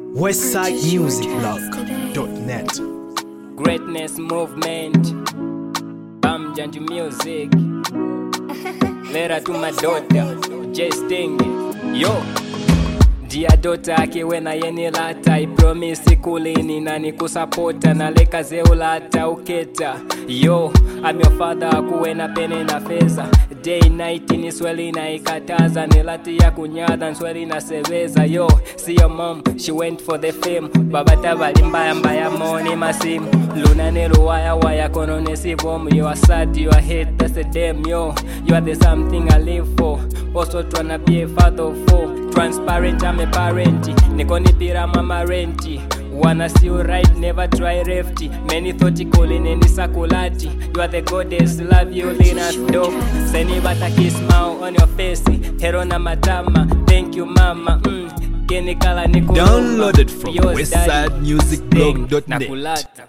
westsidemusicblog.net. Greatness movement, Bamjanju music. Letter to my daughter, just sting it. Yo, dear daughter, akiwena yeni lata I promise kulini na nikusapota na leka zeulata uketa. Yo, I'm your father, akuwena pene na feza. Day night ni sweli na ikataza, nilati ya kunyada nsweli na seveza. Yo, see your mom, she went for the fame. Babata mbaya mbaya moni masimu. Luna nelu waya waya konone si bomb. You are sad, you are hate, that's the damn. Yo, you are the something I live for. Also tryna be a father for. Transparent, I'm a parent. Nikoni pira mama renti. Wanna see you right, never try refty. Many thought calling any sakulati. You are the goddess, love you, Lina dope. Seni bata kiss smile on your face. Hero na matama, thank you mama. Downloaded from westsidemusicblog.net.